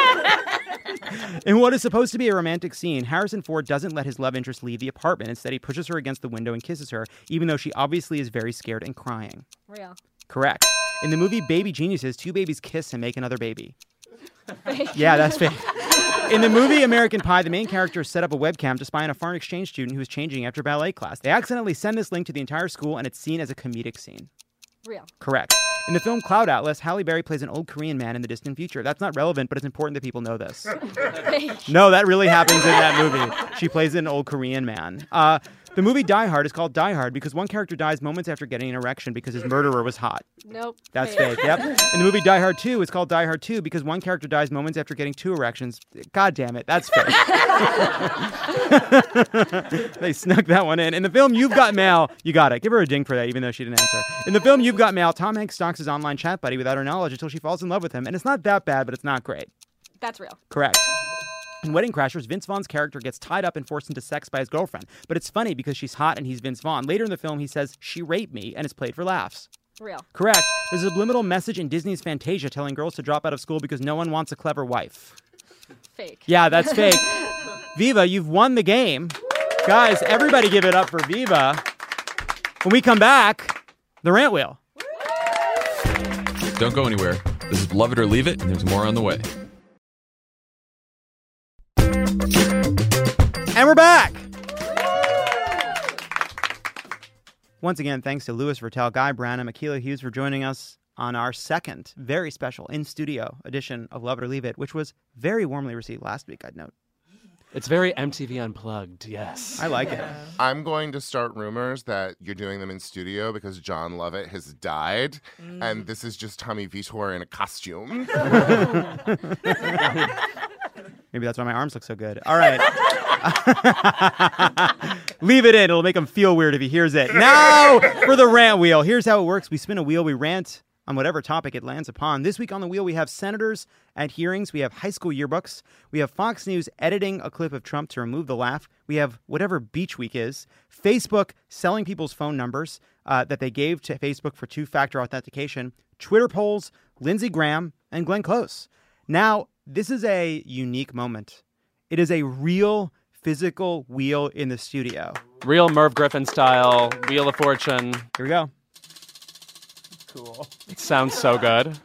In what is supposed to be a romantic scene, Harrison Ford doesn't let his love interest leave the apartment. Instead, he pushes her against the window and kisses her, even though she obviously is very scared and crying. Real. Correct. In the movie Baby Geniuses, two babies kiss and make another baby. Fake. Yeah, that's fake. In the movie American Pie, the main character set up a webcam to spy on a foreign exchange student who was changing after ballet class. They accidentally send this link to the entire school, and it's seen as a comedic scene. Real. Correct. In the film Cloud Atlas, Halle Berry plays an old Korean man in the distant future. That's not relevant, but it's important that people know this. Fake. No, that really happens in that movie. She plays an old Korean man. Uh, the movie Die Hard is called Die Hard because one character dies moments after getting an erection because his murderer was hot. Nope. That's fake. Yep. In the movie Die Hard two, it's called Die Hard two because one character dies moments after getting two erections. God damn it. That's fake. They snuck that one in. In the film You've Got Mail, you got it. Give her a ding for that, even though she didn't answer. In the film You've Got Mail, Tom Hanks stalks his online chat buddy without her knowledge until she falls in love with him. And it's not that bad, but it's not great. That's real. Correct. In Wedding Crashers, Vince Vaughn's character gets tied up and forced into sex by his girlfriend. But it's funny because she's hot and he's Vince Vaughn. Later in the film, he says, she raped me, and it's played for laughs. Real. Correct. There's a subliminal message in Disney's Fantasia telling girls to drop out of school because no one wants a clever wife. Fake. Yeah, that's fake. Viva, you've won the game. Guys, everybody give it up for Viva. When we come back, the rant wheel. Don't go anywhere. This is Love It or Leave It, and there's more on the way. And we're back! Once again, thanks to Louis Virtel, Guy Branum, Akilah Hughes for joining us on our second very special in-studio edition of Love It or Leave It, which was very warmly received last week, I'd note. It's very M T V Unplugged, yes. I like it. I'm going to start rumors that you're doing them in studio because John Lovett has died, mm. and this is just Tommy Vitor in a costume. Maybe that's why my arms look so good. All right. Leave it in. It'll make him feel weird if he hears it. Now for the rant wheel. Here's how it works. We spin a wheel. We rant on whatever topic it lands upon. This week on the wheel, we have senators at hearings. We have high school yearbooks. We have Fox News editing a clip of Trump to remove the laugh. We have whatever Beach Week is. Facebook selling people's phone numbers uh, that they gave to Facebook for two-factor authentication. Twitter polls, Lindsey Graham, and Glenn Close. Now, this is a unique moment. It is a real physical wheel in the studio. Real Merv Griffin style, Wheel of Fortune. Here we go. Cool. It sounds so good.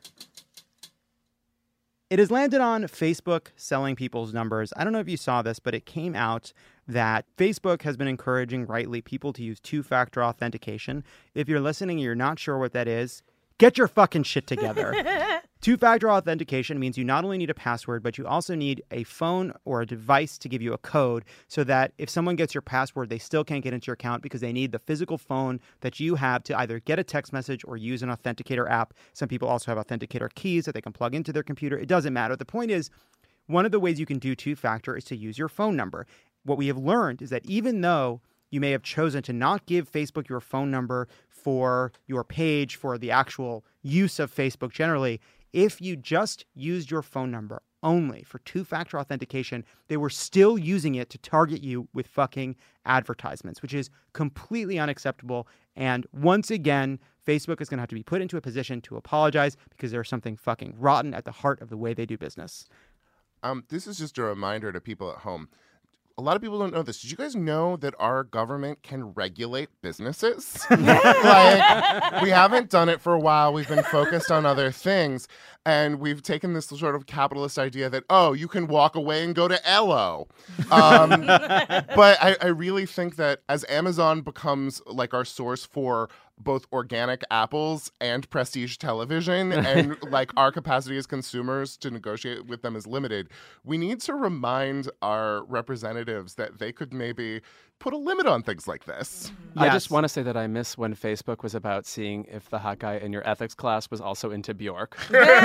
It has landed on Facebook selling people's numbers. I don't know if you saw this, but it came out that Facebook has been encouraging, rightly, people to use two-factor authentication. If you're listening and you're not sure what that is, get your fucking shit together. Two-factor authentication means you not only need a password, but you also need a phone or a device to give you a code so that if someone gets your password, they still can't get into your account because they need the physical phone that you have to either get a text message or use an authenticator app. Some people also have authenticator keys that they can plug into their computer. It doesn't matter. The point is, one of the ways you can do two-factor is to use your phone number. What we have learned is that even though you may have chosen to not give Facebook your phone number for your page, for the actual use of Facebook generally, if you just used your phone number only for two-factor authentication, they were still using it to target you with fucking advertisements, which is completely unacceptable. And once again, Facebook is going to have to be put into a position to apologize because there's something fucking rotten at the heart of the way they do business. Um, this is just a reminder to people at home. A lot of people don't know this. Did you guys know that our government can regulate businesses? Like, we haven't done it for a while. We've been focused on other things. And we've taken this sort of capitalist idea that, oh, you can walk away and go to L O. Um, but I, I really think that as Amazon becomes like our source for both organic apples and prestige television, and like our capacity as consumers to negotiate with them is limited, we need to remind our representatives that they could maybe put a limit on things like this. Yes. I just want to say that I miss when Facebook was about seeing if the hot guy in your ethics class was also into Bjork.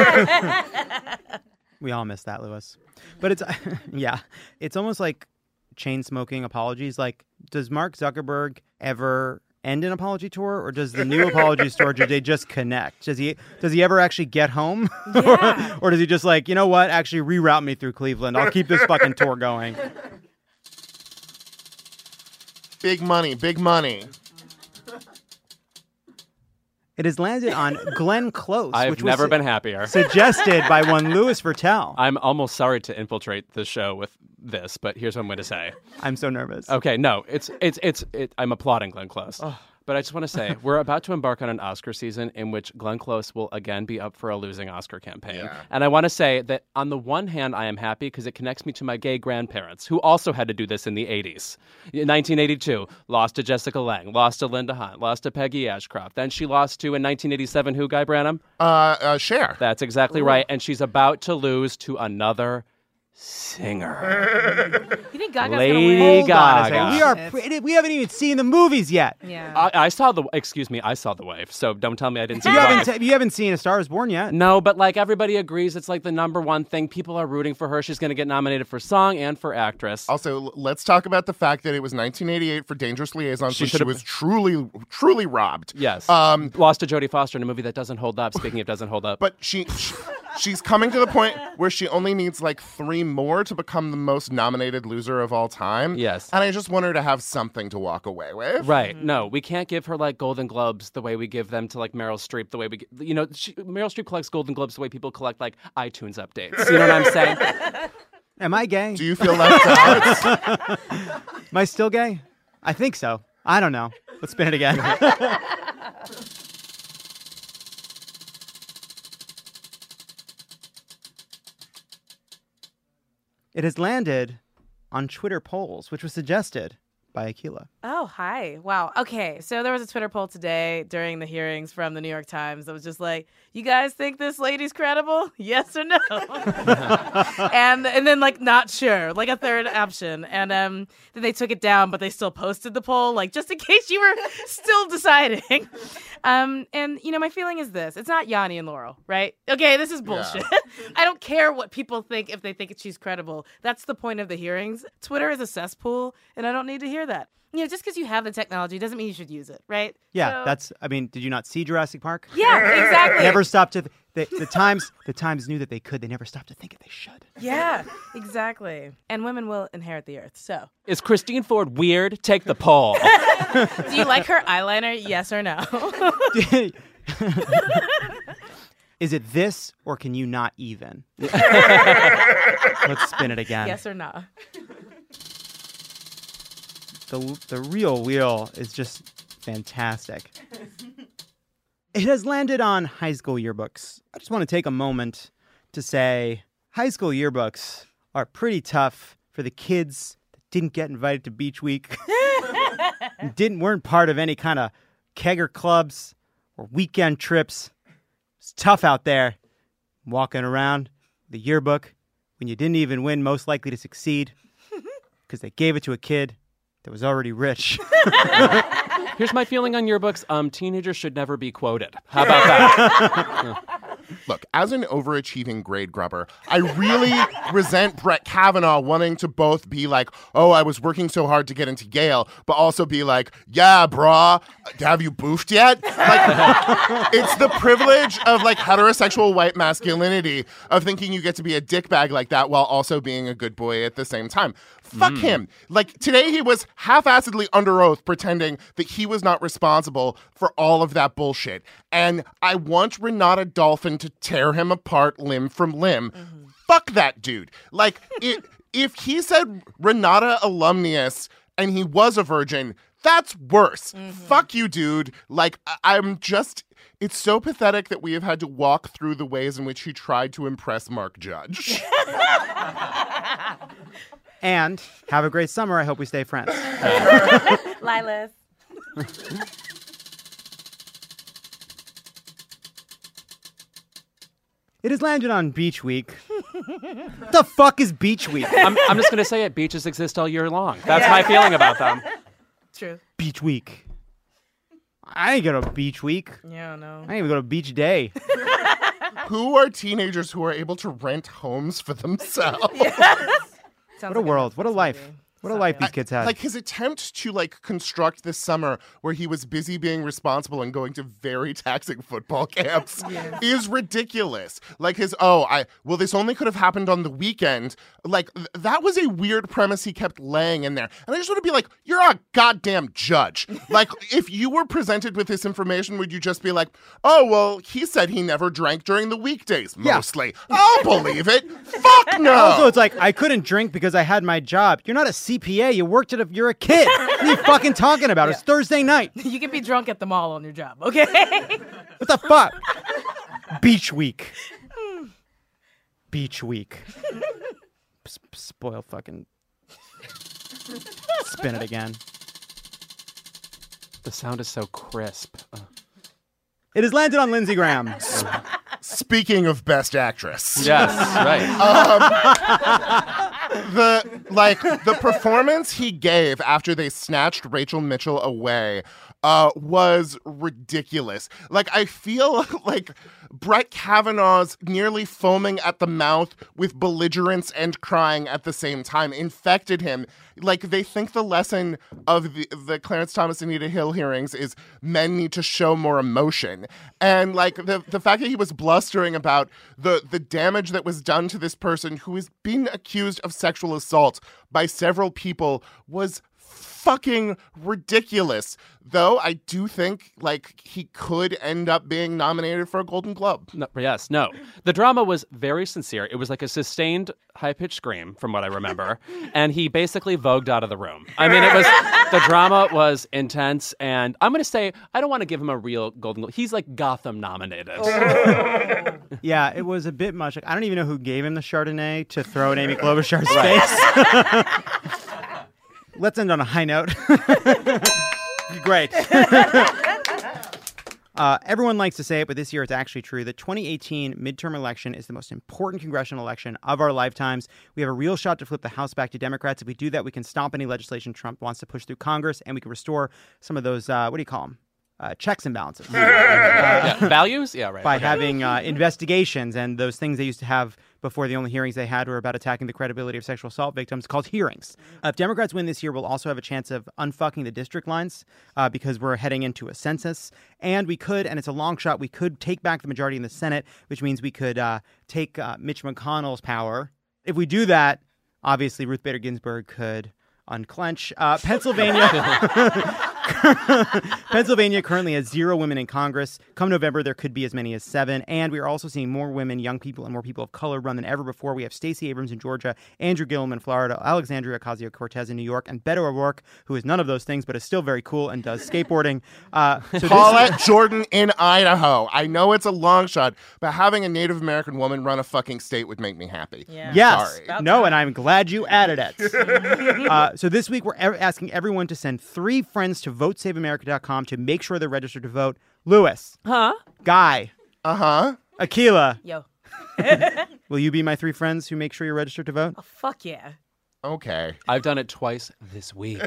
We all miss that, Louis. But it's, yeah, it's almost like chain smoking apologies. Like, does Mark Zuckerberg ever end an apology tour, or does the new apology tour, do they just connect? Does he does he ever actually get home? Yeah. or, or does he just like, you know what, actually reroute me through Cleveland? I'll keep this fucking tour going. Big money, big money. It has landed on Glenn Close. I've which never was been happier. Suggested by one Louis Virtel. I'm almost sorry to infiltrate the show with this, but here's what I'm going to say. I'm so nervous. Okay, no, it's it's it's. It, I'm applauding Glenn Close. Oh. But I just want to say, we're about to embark on an Oscar season in which Glenn Close will again be up for a losing Oscar campaign. Yeah. And I want to say that on the one hand, I am happy because it connects me to my gay grandparents who also had to do this in the eighties. In nineteen eighty-two, lost to Jessica Lange, lost to Linda Hunt, lost to Peggy Ashcroft. Then she lost to, in nineteen eighty-seven, who, Guy Branum? Uh, uh Cher. That's exactly Ooh. right. And she's about to lose to another singer. You think Gaga's Lady gonna win? Gaga. We are pre- we haven't even seen the movies yet. Yeah. I, I saw the. Excuse me, I saw The Wife. So don't tell me I didn't see. You The haven't Wife. t- you haven't seen A Star Is Born yet. No, but like everybody agrees, it's like the number one thing. People are rooting for her. She's going to get nominated for song and for actress. Also, l- let's talk about the fact that it was nineteen eighty-eight for Dangerous Liaisons. She She, she was truly, truly robbed. Yes. Um, Lost to Jodie Foster in a movie that doesn't hold up. Speaking of doesn't hold up, but she, she she's coming to the point where she only needs like three more to become the most nominated loser of all time. Yes. And I just want her to have something to walk away with. Right. No, we can't give her like Golden Globes the way we give them to like Meryl Streep, the way we, you know, she, Meryl Streep collects Golden Globes the way people collect like iTunes updates. You know what I'm saying? Am I gay? Do you feel left out? Am I still gay? I think so. I don't know. Let's spin it again. It has landed on Twitter polls, which was suggested by Akilah. Oh, hi. Wow. Okay. So there was a Twitter poll today during the hearings from the New York Times that was just like, you guys think this lady's credible? Yes or no? and and then like not sure, like a third option. And um then they took it down, but they still posted the poll, like just in case you were still deciding. Um and you know, my feeling is this. It's not Yanni and Laurel, right? Okay, this is bullshit. Yeah. I don't care what people think if they think she's credible. That's the point of the hearings. Twitter is a cesspool, and I don't need to hear that. You know, just because you have the technology doesn't mean you should use it, right? Yeah, so, that's. I mean, did you not see Jurassic Park? Yeah, exactly. Never stopped to. The, the times. The Times knew that they could. They never stopped to think if they should. Yeah, exactly. And women will inherit the earth. So, is Christine Ford weird? Take the poll. Do you like her eyeliner? Yes or no? Is it this, or can you not even? Let's spin it again. Yes or no? The, the real wheel is just fantastic. It has landed on high school yearbooks. I just want to take a moment to say high school yearbooks are pretty tough for the kids that didn't get invited to Beach Week, and didn't weren't part of any kind of kegger clubs or weekend trips. It's tough out there walking around the yearbook when you didn't even win Most Likely to Succeed because they gave it to a kid that was already rich. Here's my feeling on yearbooks. Um, teenagers should never be quoted. How about that? Look, as an overachieving grade grubber, I really resent Brett Kavanaugh wanting to both be like, oh, I was working so hard to get into Yale, but also be like, yeah, brah, have you boofed yet? Like, it's the privilege of like heterosexual white masculinity of thinking you get to be a dickbag like that while also being a good boy at the same time. Fuck mm. him. Like, today he was half-assedly under oath pretending that he was not responsible for all of that bullshit. And I want Renata Dolphin to tear him apart limb from limb. Mm-hmm. Fuck that dude. Like, it, if he said Renata alumnius and he was a virgin, that's worse. Mm-hmm. Fuck you, dude. Like, I- I'm just... It's so pathetic that we have had to walk through the ways in which he tried to impress Mark Judge. And have a great summer. I hope we stay friends. Lilas. It has landed on Beach Week. What the fuck is Beach Week? I'm, I'm just going to say it. Beaches exist all year long. That's yeah. my feeling about them. True. Beach Week. I ain't go to Beach Week. Yeah, no. I ain't even go to Beach Day. Who are teenagers who are able to rent homes for themselves? Yes. What a like world. What a life. What a life these kids had. Like, his attempt to, like, construct this summer where he was busy being responsible and going to very taxing football camps yes. is ridiculous. Like, his, oh, I, well, this only could have happened on the weekend. Like, th- that was a weird premise he kept laying in there. And I just want to be like, you're a goddamn judge. Like, if you were presented with this information, would you just be like, oh, well, he said he never drank during the weekdays, mostly. Yeah. I'll believe it. Fuck no. Also, it's like, I couldn't drink because I had my job. You're not a C P A. You worked at a, you're a kid. What are you fucking talking about? Yeah. It's Thursday night. You can be drunk at the mall on your job, okay? What the fuck? Beach Week. Beach Week. S- spoil fucking. Spin it again. The sound is so crisp. Uh. It has landed on Lindsey Graham. Speaking of Best Actress. Yes, right. Um, the like the performance he gave after they snatched Rachel Mitchell away uh, was ridiculous. Like, I feel like Brett Kavanaugh's nearly foaming at the mouth with belligerence and crying at the same time infected him. Like, they think the lesson of the, the Clarence Thomas Anita Hill hearings is men need to show more emotion. And, like, the, the fact that he was blustering about the, the damage that was done to this person who is being accused of sexual assault by several people was fucking ridiculous. Though I do think, like, he could end up being nominated for a Golden Globe. No, yes, no. The drama was very sincere. It was like a sustained, high-pitched scream, from what I remember. And he basically vogued out of the room. I mean, it was the drama was intense. And I'm going to say, I don't want to give him a real Golden Globe. He's like Gotham nominated. Oh. Yeah, it was a bit much. Like, I don't even know who gave him the Chardonnay to throw in Amy Klobuchar's face. Let's end on a high note. Great. uh, everyone likes to say it, but this year it's actually true. The twenty eighteen midterm election is the most important congressional election of our lifetimes. We have a real shot to flip the House back to Democrats. If we do that, we can stop any legislation Trump wants to push through Congress, and we can restore some of those, uh, what do you call them? Uh, checks and balances. uh, yeah, values? Yeah, right. By okay. having uh, investigations and those things they used to have before. The only hearings they had were about attacking the credibility of sexual assault victims, called hearings. Uh, if Democrats win this year, we'll also have a chance of unfucking the district lines uh, because we're heading into a census. And we could, and it's a long shot, we could take back the majority in the Senate, which means we could uh, take uh, Mitch McConnell's power. If we do that, obviously Ruth Bader Ginsburg could unclench. Uh, Pennsylvania... Pennsylvania currently has zero women in Congress. Come November, there could be as many as seven. And we are also seeing more women, young people, and more people of color run than ever before. We have Stacey Abrams in Georgia, Andrew Gillum in Florida, Alexandria Ocasio-Cortez in New York, and Beto O'Rourke, who is none of those things, but is still very cool and does skateboarding. Uh, so Paulette this- Jordan in Idaho. I know it's a long shot, but having a Native American woman run a fucking state would make me happy. Yeah. Yes. Sorry. No, and I'm glad you added it. uh, so this week, we're e- asking everyone to send three friends to vote save america dot com to make sure they're registered to vote. Lewis. Huh? Guy. Uh-huh. Akila. Yo. Will you be my three friends who make sure you're registered to vote? Oh, fuck yeah. Okay. I've done it twice this week.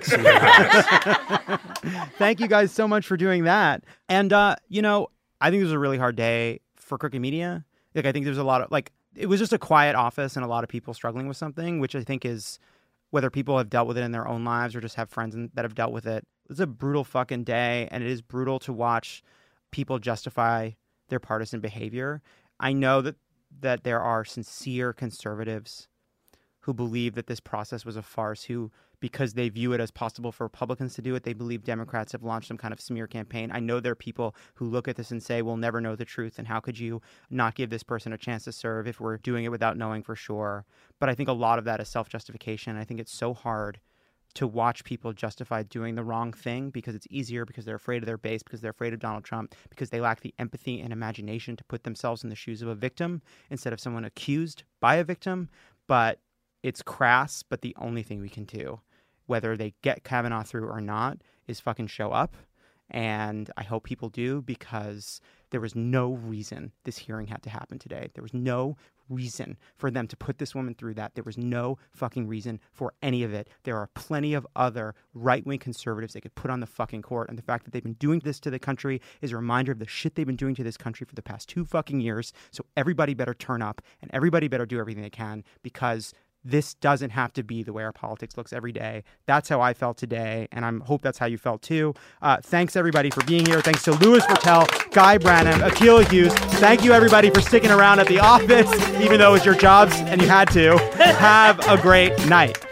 Thank you guys so much for doing that. And, uh, you know, I think this was a really hard day for Crooked Media. Like, I think there's a lot of, like, it was just a quiet office and a lot of people struggling with something, which I think is, whether people have dealt with it in their own lives or just have friends in, that have dealt with it. It's a brutal fucking day, and it is brutal to watch people justify their partisan behavior. I know that that there are sincere conservatives who believe that this process was a farce, who, because they view it as possible for Republicans to do it, they believe Democrats have launched some kind of smear campaign. I know there are people who look at this and say, we'll never know the truth, and how could you not give this person a chance to serve if we're doing it without knowing for sure? But I think a lot of that is self-justification. I think it's so hard to watch people justify doing the wrong thing because it's easier, because they're afraid of their base, because they're afraid of Donald Trump, because they lack the empathy and imagination to put themselves in the shoes of a victim instead of someone accused by a victim. But it's crass, but the only thing we can do, whether they get Kavanaugh through or not, is fucking show up. And I hope people do, because there was no reason this hearing had to happen today. There was no reason for them to put this woman through that. There was no fucking reason for any of it. There are plenty of other right-wing conservatives they could put on the fucking court. And the fact that they've been doing this to the country is a reminder of the shit they've been doing to this country for the past two fucking years. So everybody better turn up, and everybody better do everything they can, because this doesn't have to be the way our politics looks every day. That's how I felt today, and I hope that's how you felt too. Uh, thanks, everybody, for being here. Thanks to Louis Virtel, Guy Branum, Akila Hughes. Thank you, everybody, for sticking around at the office, even though it was your jobs and you had to. Have a great night.